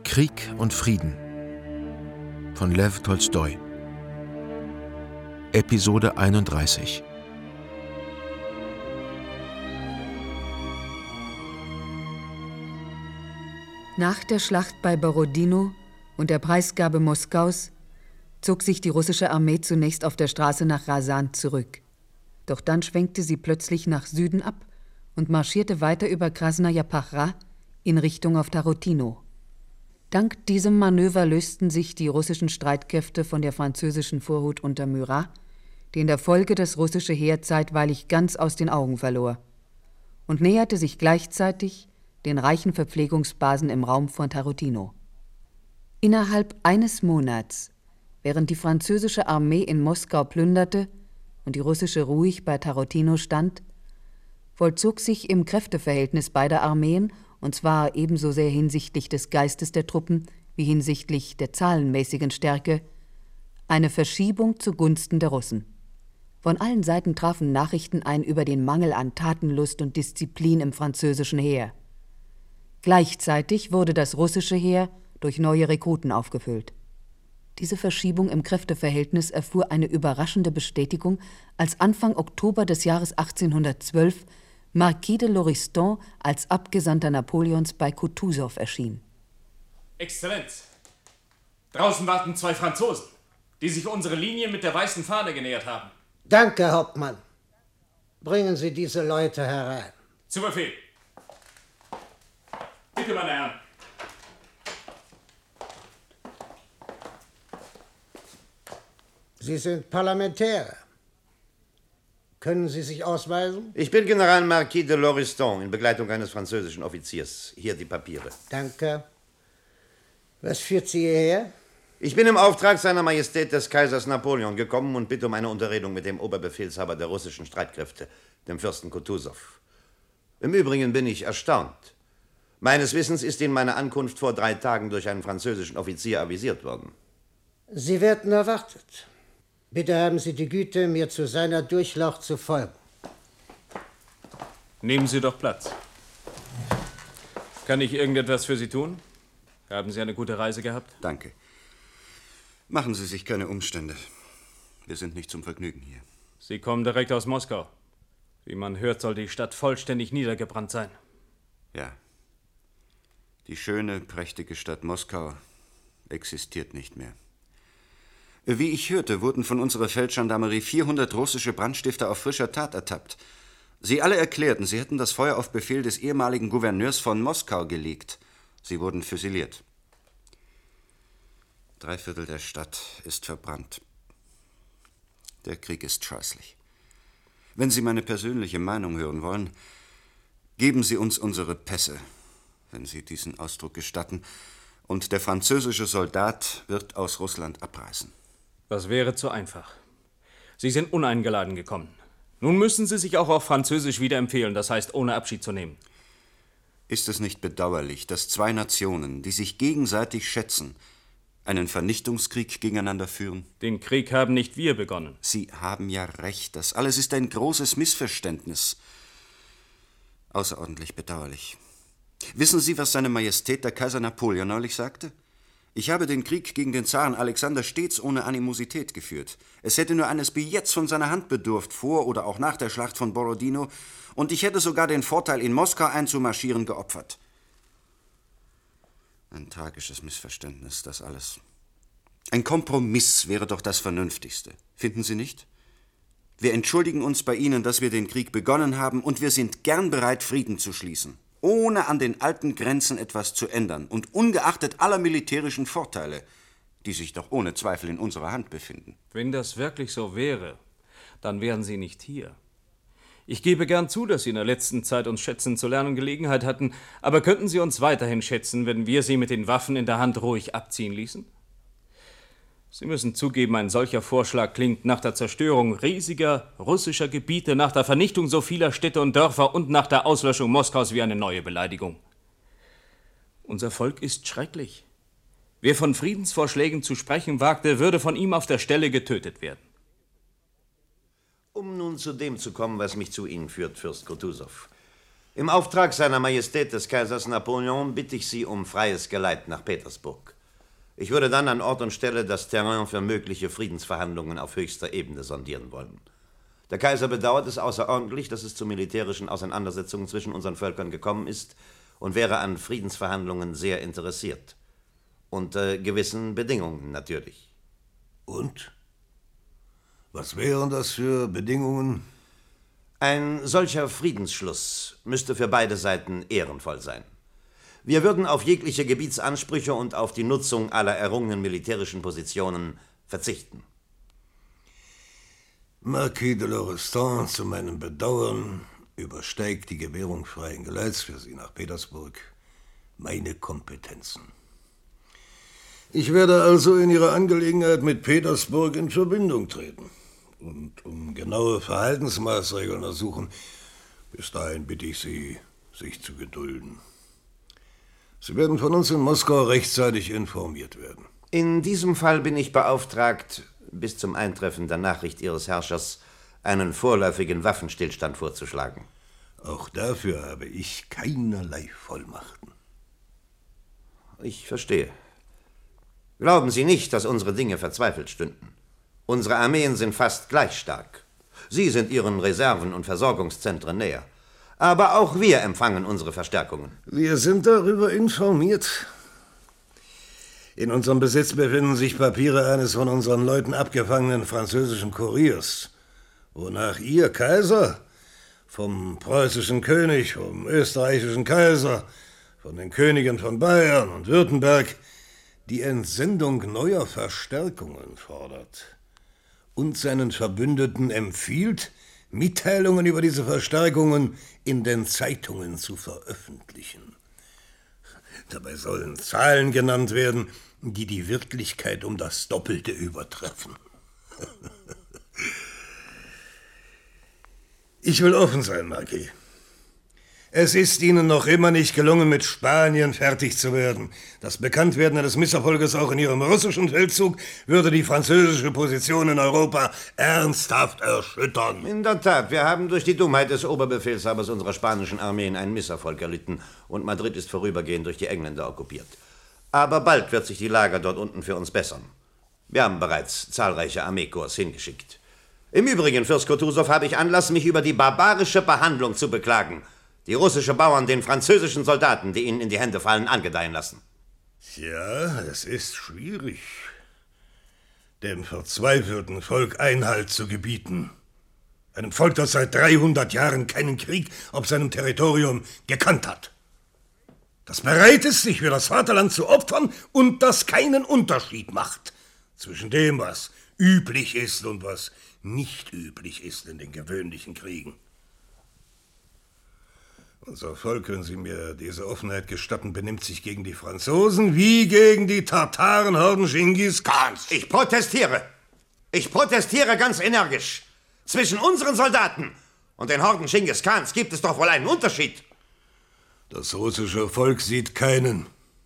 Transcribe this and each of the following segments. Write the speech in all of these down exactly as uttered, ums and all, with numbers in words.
Krieg und Frieden von Lew Tolstoi. Episode einunddreißig. Nach der Schlacht bei Borodino und der Preisgabe Moskaus zog sich die russische Armee zunächst auf der Straße nach Rasan zurück. Doch dann schwenkte sie plötzlich nach Süden ab und marschierte weiter über Krasnaja Pachra in Richtung auf Tarotino. Dank diesem Manöver lösten sich die russischen Streitkräfte von der französischen Vorhut unter Murat, die in der Folge das russische Heer zeitweilig ganz aus den Augen verlor, und näherte sich gleichzeitig den reichen Verpflegungsbasen im Raum von Tarotino. Innerhalb eines Monats, während die französische Armee in Moskau plünderte und die russische ruhig bei Tarotino stand, vollzog sich im Kräfteverhältnis beider Armeen, und zwar ebenso sehr hinsichtlich des Geistes der Truppen wie hinsichtlich der zahlenmäßigen Stärke, eine Verschiebung zugunsten der Russen. Von allen Seiten trafen Nachrichten ein über den Mangel an Tatenlust und Disziplin im französischen Heer. Gleichzeitig wurde das russische Heer durch neue Rekruten aufgefüllt. Diese Verschiebung im Kräfteverhältnis erfuhr eine überraschende Bestätigung, als Anfang Oktober des Jahres achtzehnhundertzwölf Marquis de Lauriston als Abgesandter Napoleons bei Kutusow erschien. Exzellenz, draußen warten zwei Franzosen, die sich unsere Linie mit der weißen Fahne genähert haben. Danke, Hauptmann. Bringen Sie diese Leute herein. Zu Befehl. Bitte, meine Herren. Sie sind Parlamentäre. Können Sie sich ausweisen? Ich bin General Marquis de Lauriston in Begleitung eines französischen Offiziers. Hier die Papiere. Danke. Was führt Sie hierher? Ich bin im Auftrag seiner Majestät des Kaisers Napoleon gekommen und bitte um eine Unterredung mit dem Oberbefehlshaber der russischen Streitkräfte, dem Fürsten Kutusow. Im Übrigen bin ich erstaunt. Meines Wissens ist Ihnen meine Ankunft vor drei Tagen durch einen französischen Offizier avisiert worden. Sie werden erwartet. Bitte haben Sie die Güte, mir zu seiner Durchlaucht zu folgen. Nehmen Sie doch Platz. Kann ich irgendetwas für Sie tun? Haben Sie eine gute Reise gehabt? Danke. Machen Sie sich keine Umstände. Wir sind nicht zum Vergnügen hier. Sie kommen direkt aus Moskau. Wie man hört, soll die Stadt vollständig niedergebrannt sein. Ja. Die schöne, prächtige Stadt Moskau existiert nicht mehr. Wie ich hörte, wurden von unserer Feldgendarmerie vierhundert russische Brandstifter auf frischer Tat ertappt. Sie alle erklärten, sie hätten das Feuer auf Befehl des ehemaligen Gouverneurs von Moskau gelegt. Sie wurden füsiliert. Drei Viertel der Stadt ist verbrannt. Der Krieg ist scheußlich. Wenn Sie meine persönliche Meinung hören wollen, geben Sie uns unsere Pässe, wenn Sie diesen Ausdruck gestatten, und der französische Soldat wird aus Russland abreisen. Das wäre zu einfach. Sie sind uneingeladen gekommen. Nun müssen Sie sich auch auf Französisch wieder empfehlen, das heißt, ohne Abschied zu nehmen. Ist es nicht bedauerlich, dass zwei Nationen, die sich gegenseitig schätzen, einen Vernichtungskrieg gegeneinander führen? Den Krieg haben nicht wir begonnen. Sie haben ja recht, das alles ist ein großes Missverständnis. Außerordentlich bedauerlich. Wissen Sie, was seine Majestät der Kaiser Napoleon neulich sagte? Ich habe den Krieg gegen den Zaren Alexander stets ohne Animosität geführt. Es hätte nur eines Billets von seiner Hand bedurft, vor oder auch nach der Schlacht von Borodino, und ich hätte sogar den Vorteil, in Moskau einzumarschieren, geopfert. Ein tragisches Missverständnis, das alles. Ein Kompromiss wäre doch das Vernünftigste. Finden Sie nicht? Wir entschuldigen uns bei Ihnen, dass wir den Krieg begonnen haben, und wir sind gern bereit, Frieden zu schließen, ohne an den alten Grenzen etwas zu ändern und ungeachtet aller militärischen Vorteile, die sich doch ohne Zweifel in unserer Hand befinden. Wenn das wirklich so wäre, dann wären Sie nicht hier. Ich gebe gern zu, dass Sie in der letzten Zeit uns schätzen zu lernen Gelegenheit hatten, aber könnten Sie uns weiterhin schätzen, wenn wir Sie mit den Waffen in der Hand ruhig abziehen ließen? Sie müssen zugeben, ein solcher Vorschlag klingt nach der Zerstörung riesiger russischer Gebiete, nach der Vernichtung so vieler Städte und Dörfer und nach der Auslöschung Moskaus wie eine neue Beleidigung. Unser Volk ist schrecklich. Wer von Friedensvorschlägen zu sprechen wagte, würde von ihm auf der Stelle getötet werden. Um nun zu dem zu kommen, was mich zu Ihnen führt, Fürst Kutusow. Im Auftrag seiner Majestät des Kaisers Napoleon bitte ich Sie um freies Geleit nach Petersburg. Ich würde dann an Ort und Stelle das Terrain für mögliche Friedensverhandlungen auf höchster Ebene sondieren wollen. Der Kaiser bedauert es außerordentlich, dass es zu militärischen Auseinandersetzungen zwischen unseren Völkern gekommen ist und wäre an Friedensverhandlungen sehr interessiert. Unter gewissen Bedingungen natürlich. Und? Was wären das für Bedingungen? Ein solcher Friedensschluss müsste für beide Seiten ehrenvoll sein. Wir würden auf jegliche Gebietsansprüche und auf die Nutzung aller errungenen militärischen Positionen verzichten. Marquis de Lauriston, zu meinem Bedauern übersteigt die Gewährung freien Geleits für Sie nach Petersburg meine Kompetenzen. Ich werde also in Ihrer Angelegenheit mit Petersburg in Verbindung treten und um genaue Verhaltensmaßregeln ersuchen. Bis dahin bitte ich Sie, sich zu gedulden. Sie werden von uns in Moskau rechtzeitig informiert werden. In diesem Fall bin ich beauftragt, bis zum Eintreffen der Nachricht Ihres Herrschers einen vorläufigen Waffenstillstand vorzuschlagen. Auch dafür habe ich keinerlei Vollmachten. Ich verstehe. Glauben Sie nicht, dass unsere Dinge verzweifelt stünden. Unsere Armeen sind fast gleich stark. Sie sind Ihren Reserven und Versorgungszentren näher. Aber auch wir empfangen unsere Verstärkungen. Wir sind darüber informiert. In unserem Besitz befinden sich Papiere eines von unseren Leuten abgefangenen französischen Kuriers, wonach Ihr Kaiser vom preußischen König, vom österreichischen Kaiser, von den Königen von Bayern und Württemberg die Entsendung neuer Verstärkungen fordert und seinen Verbündeten empfiehlt, Mitteilungen über diese Verstärkungen in den Zeitungen zu veröffentlichen. Dabei sollen Zahlen genannt werden, die die Wirklichkeit um das Doppelte übertreffen. Ich will offen sein, Marquis. Es ist Ihnen noch immer nicht gelungen, mit Spanien fertig zu werden. Das Bekanntwerden eines Misserfolges auch in Ihrem russischen Feldzug würde die französische Position in Europa ernsthaft erschüttern. In der Tat, wir haben durch die Dummheit des Oberbefehlshabers unserer spanischen Armeen einen Misserfolg erlitten und Madrid ist vorübergehend durch die Engländer okkupiert. Aber bald wird sich die Lage dort unten für uns bessern. Wir haben bereits zahlreiche Armeekorps hingeschickt. Im Übrigen, Fürst Kutusow, habe ich Anlass, mich über die barbarische Behandlung zu beklagen, die russische Bauern den französischen Soldaten, die ihnen in die Hände fallen, angedeihen lassen. Ja, es ist schwierig, dem verzweifelten Volk Einhalt zu gebieten. Einem Volk, das seit dreihundert Jahren keinen Krieg auf seinem Territorium gekannt hat. Das bereit ist, sich für das Vaterland zu opfern und das keinen Unterschied macht zwischen dem, was üblich ist und was nicht üblich ist in den gewöhnlichen Kriegen. Unser Volk, wenn Sie mir diese Offenheit gestatten, benimmt sich gegen die Franzosen wie gegen die Tatarenhorden Genghis Khans. Ich protestiere. Ich protestiere ganz energisch. Zwischen unseren Soldaten und den Horden Genghis Khans gibt es doch wohl einen Unterschied. Das russische Volk sieht keinen.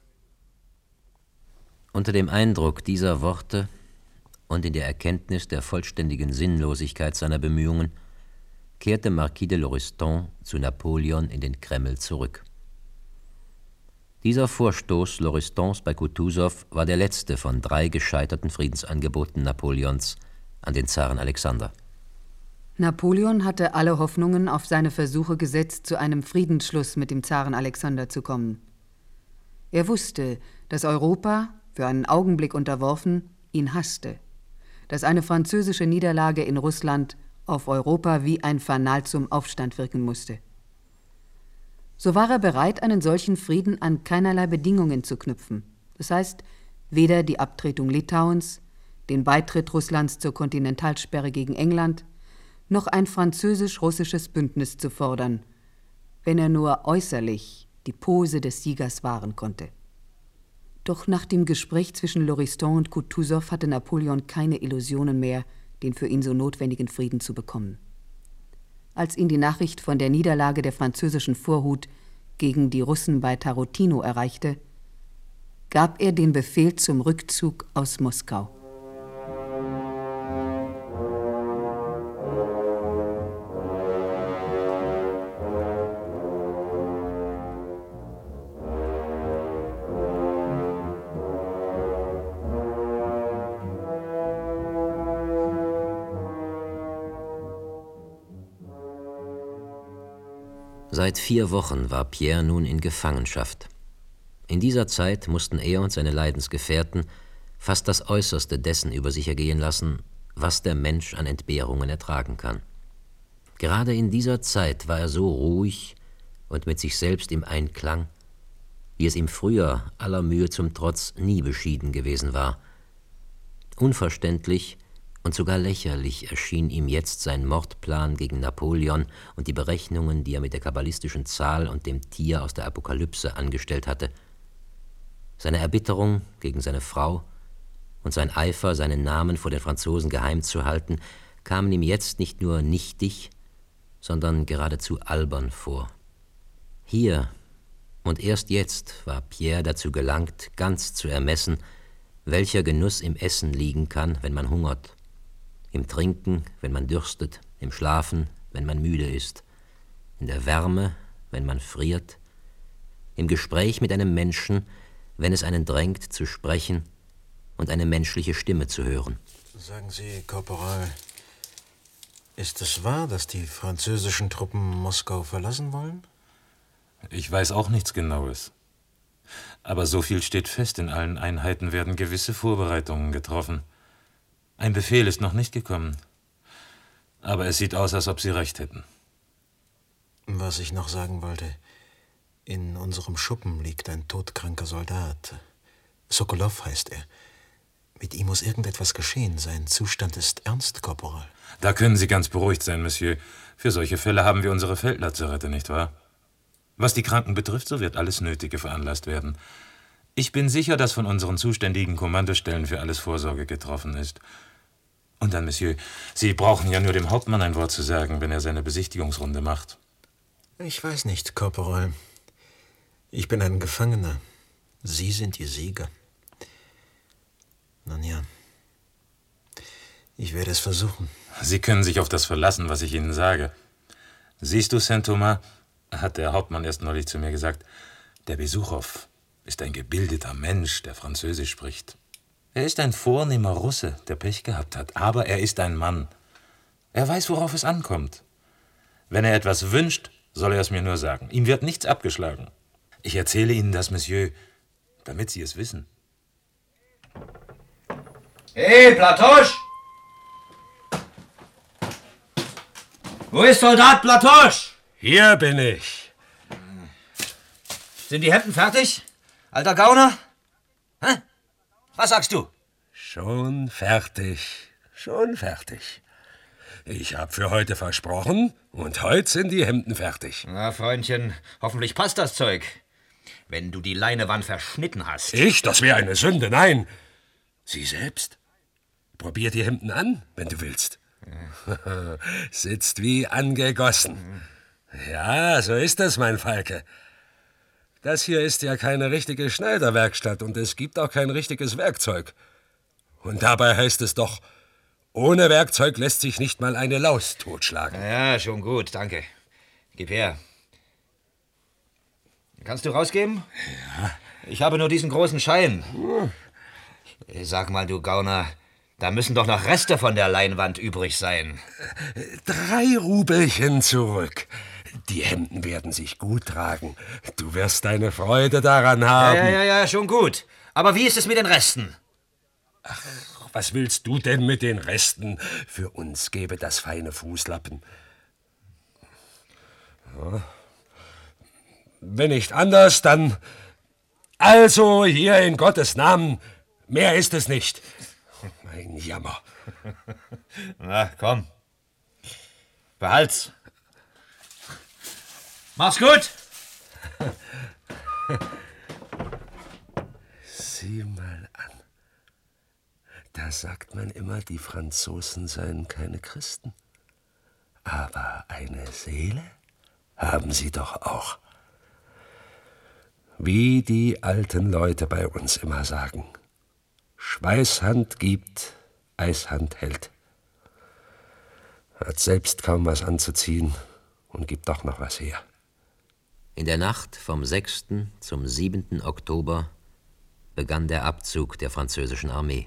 Unter dem Eindruck dieser Worte und in der Erkenntnis der vollständigen Sinnlosigkeit seiner Bemühungen kehrte Marquis de Lauriston zu Napoleon in den Kreml zurück. Dieser Vorstoß Lauristons bei Kutusow war der letzte von drei gescheiterten Friedensangeboten Napoleons an den Zaren Alexander. Napoleon hatte alle Hoffnungen auf seine Versuche gesetzt, zu einem Friedensschluss mit dem Zaren Alexander zu kommen. Er wusste, dass Europa, für einen Augenblick unterworfen, ihn hasste, dass eine französische Niederlage in Russland auf Europa wie ein Fanal zum Aufstand wirken musste. So war er bereit, einen solchen Frieden an keinerlei Bedingungen zu knüpfen. Das heißt, weder die Abtretung Litauens, den Beitritt Russlands zur Kontinentalsperre gegen England, noch ein französisch-russisches Bündnis zu fordern, wenn er nur äußerlich die Pose des Siegers wahren konnte. Doch nach dem Gespräch zwischen Lauriston und Kutusow hatte Napoleon keine Illusionen mehr, den für ihn so notwendigen Frieden zu bekommen. Als ihn die Nachricht von der Niederlage der französischen Vorhut gegen die Russen bei Tarotino erreichte, gab er den Befehl zum Rückzug aus Moskau. Seit vier Wochen war Pierre nun in Gefangenschaft. In dieser Zeit mussten er und seine Leidensgefährten fast das Äußerste dessen über sich ergehen lassen, was der Mensch an Entbehrungen ertragen kann. Gerade in dieser Zeit war er so ruhig und mit sich selbst im Einklang, wie es ihm früher aller Mühe zum Trotz nie beschieden gewesen war. Unverständlich und sogar lächerlich erschien ihm jetzt sein Mordplan gegen Napoleon und die Berechnungen, die er mit der kabbalistischen Zahl und dem Tier aus der Apokalypse angestellt hatte. Seine Erbitterung gegen seine Frau und sein Eifer, seinen Namen vor den Franzosen geheim zu halten, kamen ihm jetzt nicht nur nichtig, sondern geradezu albern vor. Hier und erst jetzt war Pierre dazu gelangt, ganz zu ermessen, welcher Genuss im Essen liegen kann, wenn man hungert, im Trinken, wenn man dürstet, im Schlafen, wenn man müde ist, in der Wärme, wenn man friert, im Gespräch mit einem Menschen, wenn es einen drängt, zu sprechen und eine menschliche Stimme zu hören. Sagen Sie, Korporal, ist es wahr, dass die französischen Truppen Moskau verlassen wollen? Ich weiß auch nichts Genaues. Aber so viel steht fest, in allen Einheiten werden gewisse Vorbereitungen getroffen. Ein Befehl ist noch nicht gekommen. Aber es sieht aus, als ob Sie recht hätten. Was ich noch sagen wollte, in unserem Schuppen liegt ein todkranker Soldat. Sokolow heißt er. Mit ihm muss irgendetwas geschehen. Sein Zustand ist ernst, Korporal. Da können Sie ganz beruhigt sein, Monsieur. Für solche Fälle haben wir unsere Feldlazarette, nicht wahr? Was die Kranken betrifft, so wird alles Nötige veranlasst werden. Ich bin sicher, dass von unseren zuständigen Kommandostellen für alles Vorsorge getroffen ist. Und dann, Monsieur, Sie brauchen ja nur dem Hauptmann ein Wort zu sagen, wenn er seine Besichtigungsrunde macht. Ich weiß nicht, Korporal. Ich bin ein Gefangener. Sie sind die Sieger. Nun ja, ich werde es versuchen. Sie können sich auf das verlassen, was ich Ihnen sage. Siehst du, Saint-Thomas, hat der Hauptmann erst neulich zu mir gesagt, der Besuchow ist ein gebildeter Mensch, der Französisch spricht. Er ist ein vornehmer Russe, der Pech gehabt hat, aber er ist ein Mann. Er weiß, worauf es ankommt. Wenn er etwas wünscht, soll er es mir nur sagen. Ihm wird nichts abgeschlagen. Ich erzähle Ihnen das, Monsieur, damit Sie es wissen. Hey, Platosch! Wo ist Soldat Platosch? Hier bin ich. Sind die Hemden fertig, alter Gauner? Hä? Was sagst du? Schon fertig, schon fertig. Ich hab für heute versprochen und heute sind die Hemden fertig. Na, Freundchen, hoffentlich passt das Zeug. Wenn du die Leinewand verschnitten hast. Ich? Das wäre eine Sünde, nein. Sie selbst? Probier die Hemden an, wenn du willst. Ja. Sitzt wie angegossen. Mhm. Ja, so ist das, mein Falke. Das hier ist ja keine richtige Schneiderwerkstatt und es gibt auch kein richtiges Werkzeug. Und dabei heißt es doch, ohne Werkzeug lässt sich nicht mal eine Laus totschlagen. Ja, schon gut, danke. Gib her. Kannst du rausgeben? Ja. Ich habe nur diesen großen Schein. Sag mal, du Gauner, da müssen doch noch Reste von der Leinwand übrig sein. Drei Rubelchen zurück. Die Hemden werden sich gut tragen. Du wirst deine Freude daran haben. Ja, ja, ja, schon gut. Aber wie ist es mit den Resten? Ach, was willst du denn mit den Resten? Für uns gäbe das feine Fußlappen. Ja. Wenn nicht anders, dann... Also, hier in Gottes Namen, mehr ist es nicht. Mein Jammer. Na, komm. Behalt's. Mach's gut! Sieh mal an. Da sagt man immer, die Franzosen seien keine Christen. Aber eine Seele haben sie doch auch. Wie die alten Leute bei uns immer sagen. Schweißhand gibt, Eishand hält. Hat selbst kaum was anzuziehen und gibt doch noch was her. In der Nacht vom sechsten zum siebenten Oktober begann der Abzug der französischen Armee.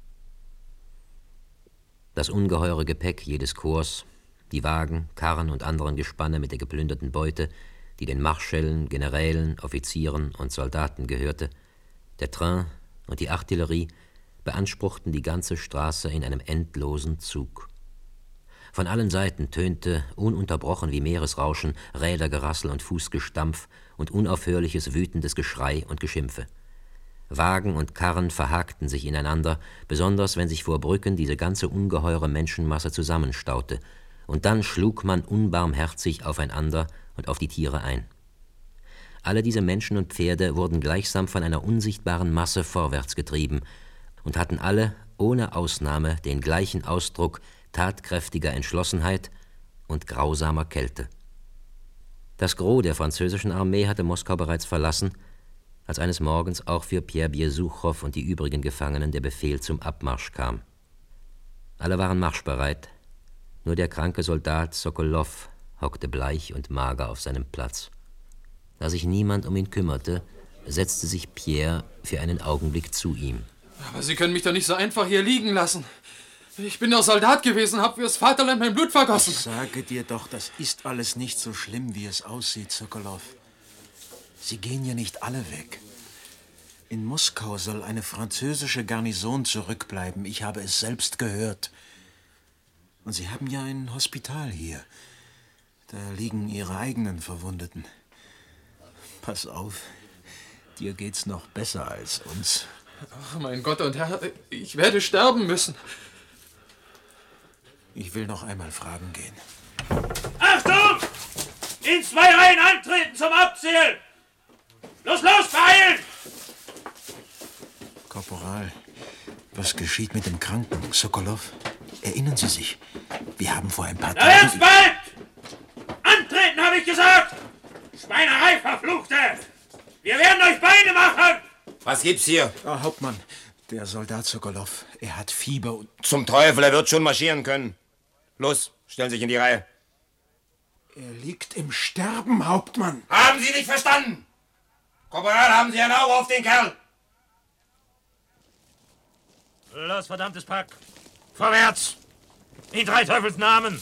Das ungeheure Gepäck jedes Korps, die Wagen, Karren und anderen Gespanne mit der geplünderten Beute die den Marschällen, Generälen, Offizieren und Soldaten gehörte, der Train und die Artillerie beanspruchten die ganze Straße in einem endlosen Zug. Von allen Seiten tönte, ununterbrochen wie Meeresrauschen, Rädergerassel und Fußgestampf und unaufhörliches wütendes Geschrei und Geschimpfe. Wagen und Karren verhakten sich ineinander, besonders wenn sich vor Brücken diese ganze ungeheure Menschenmasse zusammenstaute, und dann schlug man unbarmherzig aufeinander und auf die Tiere ein. Alle diese Menschen und Pferde wurden gleichsam von einer unsichtbaren Masse vorwärts getrieben und hatten alle, ohne Ausnahme, den gleichen Ausdruck tatkräftiger Entschlossenheit und grausamer Kälte. Das Gros der französischen Armee hatte Moskau bereits verlassen, als eines Morgens auch für Pierre Besuchow und die übrigen Gefangenen der Befehl zum Abmarsch kam. Alle waren marschbereit, nur der kranke Soldat Sokolow hockte bleich und mager auf seinem Platz. Da sich niemand um ihn kümmerte, setzte sich Pierre für einen Augenblick zu ihm. Aber Sie können mich doch nicht so einfach hier liegen lassen. Ich bin doch Soldat gewesen, hab fürs Vaterland mein Blut vergossen. Ich sage dir doch, das ist alles nicht so schlimm, wie es aussieht, Sokolow. Sie gehen ja nicht alle weg. In Moskau soll eine französische Garnison zurückbleiben. Ich habe es selbst gehört. Und Sie haben ja ein Hospital hier. Da liegen Ihre eigenen Verwundeten. Pass auf, dir geht's noch besser als uns. Ach, mein Gott und Herr, ich werde sterben müssen. Ich will noch einmal fragen gehen. Achtung! In zwei Reihen antreten zum Abzählen! Los, los, beeilen! Korporal, was geschieht mit dem Kranken, Sokolow? Erinnern Sie sich, wir haben vor ein paar Da Tagen... wird's bald! Antreten, habe ich gesagt! Schweinerei, Verfluchte! Wir werden euch Beine machen! Was gibt's hier? Ah, Hauptmann, der Soldat Sokolow, er hat Fieber und... Zum Teufel, er wird schon marschieren können. Los, stellen Sie sich in die Reihe. Er liegt im Sterben, Hauptmann. Haben Sie nicht verstanden? Korporal, haben Sie ein Auge auf den Kerl? Los, verdammtes Pack! Vorwärts! In drei Teufels Namen!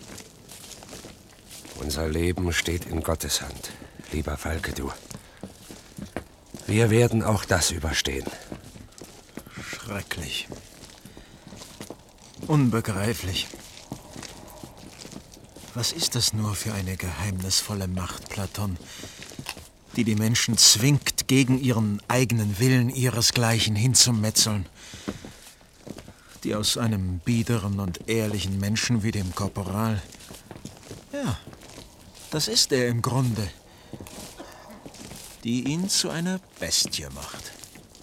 Unser Leben steht in Gottes Hand, lieber Falke, du. Wir werden auch das überstehen. Schrecklich. Unbegreiflich. Was ist das nur für eine geheimnisvolle Macht, Platon, die die Menschen zwingt, gegen ihren eigenen Willen ihresgleichen hinzumetzeln, die aus einem biederen und ehrlichen Menschen wie dem Korporal, ja, das ist er im Grunde, die ihn zu einer Bestie macht.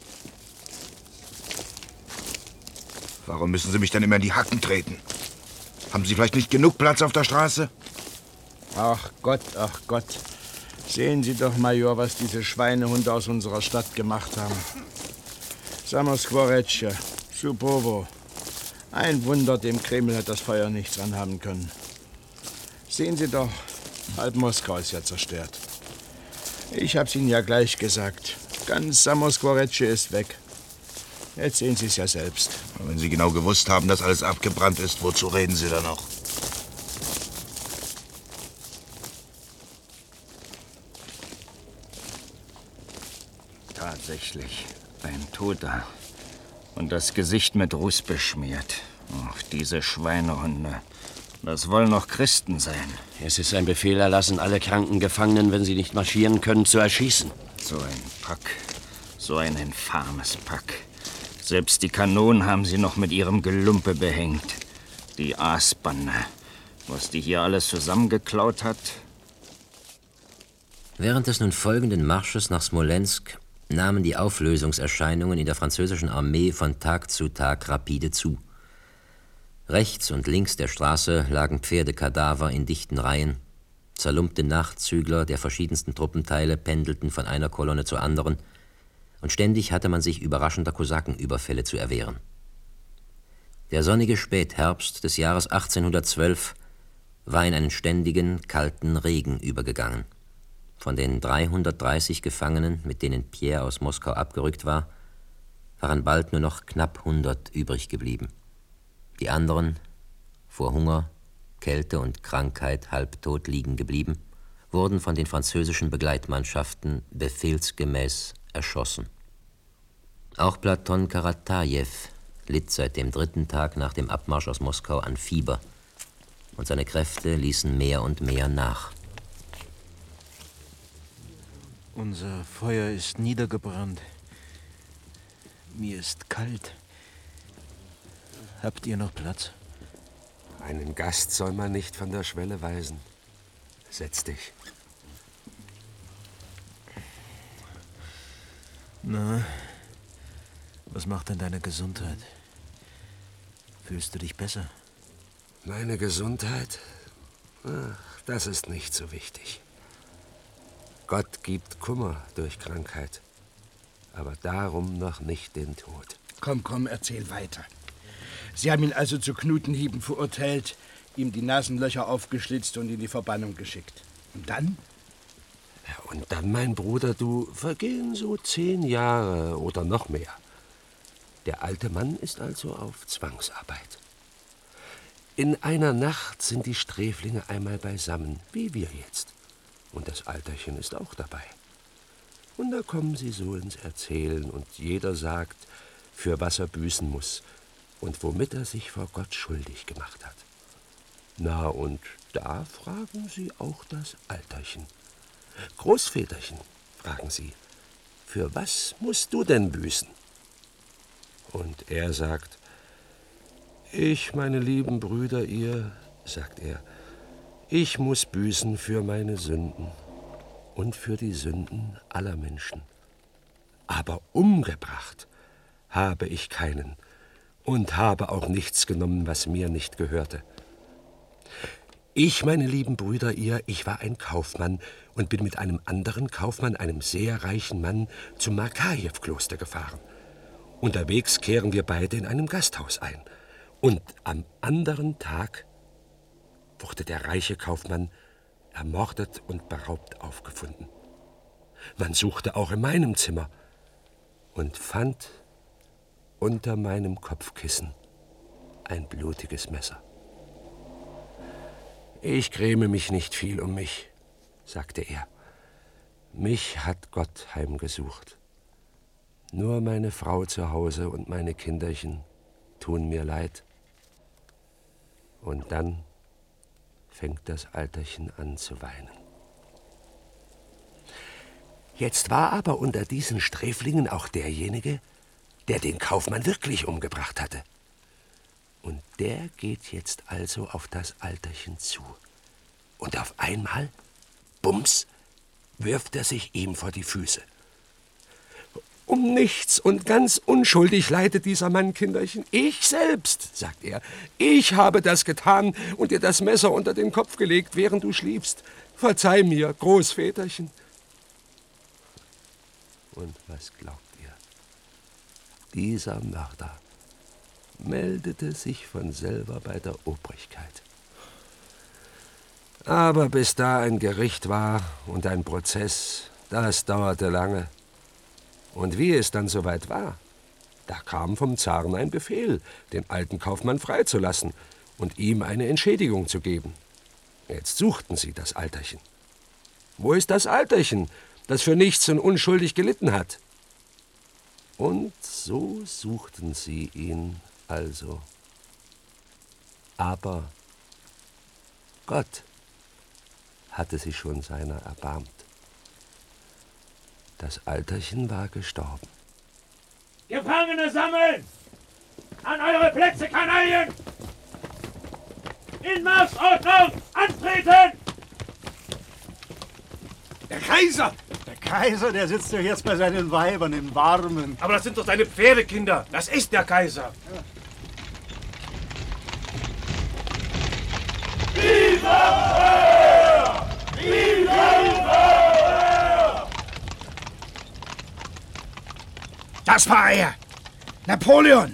Warum müssen Sie mich denn immer in die Hacken treten? Haben Sie vielleicht nicht genug Platz auf der Straße? Ach Gott, ach Gott. Sehen Sie doch, Major, was diese Schweinehunde aus unserer Stadt gemacht haben. Samoskvoretsche, Subovo. Ein Wunder, dem Kreml hat das Feuer nichts anhaben können. Sehen Sie doch, halb Moskau ist ja zerstört. Ich hab's Ihnen ja gleich gesagt. Ganz Samoskvoretsche ist weg. Jetzt sehen Sie es ja selbst. Wenn Sie genau gewusst haben, dass alles abgebrannt ist, wozu reden Sie da noch? Tatsächlich, ein Toter. Und das Gesicht mit Ruß beschmiert. Ach, diese Schweinehunde. Das wollen noch Christen sein. Es ist ein Befehl erlassen, alle kranken Gefangenen, wenn sie nicht marschieren können, zu erschießen. So ein Pack. So ein infames Pack. Selbst die Kanonen haben sie noch mit ihrem Gelumpe behängt. Die Aasbande. Was die hier alles zusammengeklaut hat. Während des nun folgenden Marsches nach Smolensk nahmen die Auflösungserscheinungen in der französischen Armee von Tag zu Tag rapide zu. Rechts und links der Straße lagen Pferdekadaver in dichten Reihen. Zerlumpte Nachzügler der verschiedensten Truppenteile pendelten von einer Kolonne zur anderen. Und ständig hatte man sich überraschender Kosakenüberfälle zu erwehren. Der sonnige Spätherbst des Jahres achtzehnhundertzwölf war in einen ständigen, kalten Regen übergegangen. Von den dreihundertdreißig Gefangenen, mit denen Pierre aus Moskau abgerückt war, waren bald nur noch knapp hundert übrig geblieben. Die anderen, vor Hunger, Kälte und Krankheit halbtot liegen geblieben, wurden von den französischen Begleitmannschaften befehlsgemäß erschossen. Auch Platon Karatajew litt seit dem dritten Tag nach dem Abmarsch aus Moskau an Fieber, und seine Kräfte ließen mehr und mehr nach. Unser Feuer ist niedergebrannt. Mir ist kalt. Habt ihr noch Platz? Einen Gast soll man nicht von der Schwelle weisen. Setz dich. Na, was macht denn deine Gesundheit? Fühlst du dich besser? Meine Gesundheit? Ach, das ist nicht so wichtig. Gott gibt Kummer durch Krankheit, aber darum noch nicht den Tod. Komm, komm, erzähl weiter. Sie haben ihn also zu Knutenhieben verurteilt, ihm die Nasenlöcher aufgeschlitzt und in die Verbannung geschickt. Und dann? Ja, und dann, mein Bruder, du, vergehen so zehn Jahre oder noch mehr. Der alte Mann ist also auf Zwangsarbeit. In einer Nacht sind die Sträflinge einmal beisammen, wie wir jetzt. Und das Alterchen ist auch dabei. Und da kommen sie so ins Erzählen und jeder sagt, für was er büßen muss und womit er sich vor Gott schuldig gemacht hat. Na, und da fragen sie auch das Alterchen. Großväterchen, fragen sie, für was musst du denn büßen? Und er sagt, ich, meine lieben Brüder, ihr, sagt er, ich muss büßen für meine Sünden und für die Sünden aller Menschen. Aber umgebracht habe ich keinen und habe auch nichts genommen, was mir nicht gehörte. Ich, meine lieben Brüder, ihr, ich war ein Kaufmann und bin mit einem anderen Kaufmann, einem sehr reichen Mann, zum Makajew-Kloster gefahren. Unterwegs kehren wir beide in einem Gasthaus ein. Und am anderen Tag wurde der reiche Kaufmann ermordet und beraubt aufgefunden. Man suchte auch in meinem Zimmer und fand unter meinem Kopfkissen ein blutiges Messer. Ich gräme mich nicht viel um mich, sagte er. Mich hat Gott heimgesucht. Nur meine Frau zu Hause und meine Kinderchen tun mir leid. Und dann fängt das Alterchen an zu weinen. Jetzt war aber unter diesen Sträflingen auch derjenige, der den Kaufmann wirklich umgebracht hatte. Und der geht jetzt also auf das Alterchen zu. Und auf einmal, bums, wirft er sich ihm vor die Füße. Um nichts und ganz unschuldig leidet dieser Mann, Kinderchen. Ich selbst, sagt er, ich habe das getan und dir das Messer unter den Kopf gelegt, während du schliefst. Verzeih mir, Großväterchen. Und was glaubt ihr? Dieser Mörder meldete sich von selber bei der Obrigkeit. Aber bis da ein Gericht war und ein Prozess, das dauerte lange. Und wie es dann soweit war, da kam vom Zaren ein Befehl, den alten Kaufmann freizulassen und ihm eine Entschädigung zu geben. Jetzt suchten sie das Alterchen. Wo ist das Alterchen, das für nichts und unschuldig gelitten hat? Und so suchten sie ihn also. Aber Gott hatte sich schon seiner erbarmt. Das Alterchen war gestorben. Gefangene sammeln! An eure Plätze, Kanaillen! In Marschordnung! Antreten! Der Kaiser! Der Kaiser, der sitzt doch jetzt bei seinen Weibern im Warmen. Aber das sind doch deine Pferdekinder. Das ist der Kaiser. Ja. Viva! Viva! Das war er! Napoleon!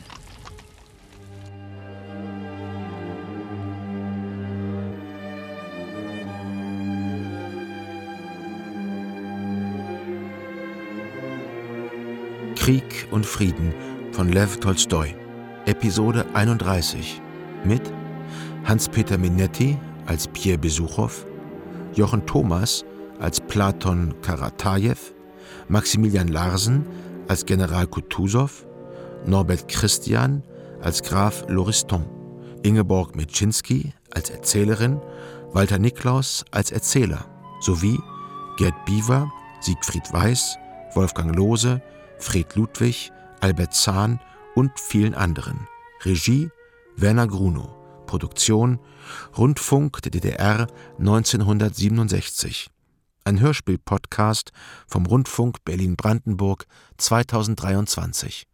Krieg und Frieden von Lew Tolstoi, Episode einunddreißig, mit Hans-Peter Minetti als Pierre Besuchow, Jochen Thomas als Platon Karatajew, Maximilian Larsen als General Kutusow, Norbert Christian als Graf Lauriston, Ingeborg Meczynski als Erzählerin, Walter Niklaus als Erzähler sowie Gerd Biewer, Siegfried Weiß, Wolfgang Lohse, Fred Ludwig, Albert Zahn und vielen anderen. Regie Werner Grunow. Produktion Rundfunk der D D R neunzehnhundertsiebenundsechzig. Ein Hörspiel-Podcast vom Rundfunk Berlin-Brandenburg zweitausenddreiundzwanzig.